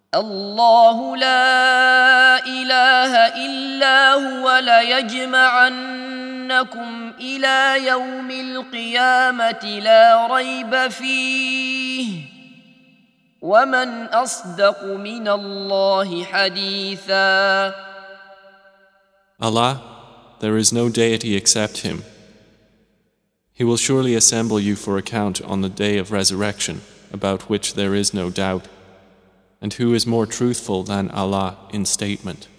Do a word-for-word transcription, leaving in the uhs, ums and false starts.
الله لا إله إلا هو ليجمعنكم إلى يوم القيامة لا ريب فيه ومن أصدق من الله حديثا. Allah, there is no deity except Him. He will surely assemble you for account on the day of resurrection, about which there is no doubt. And who is more truthful than Allah in statement?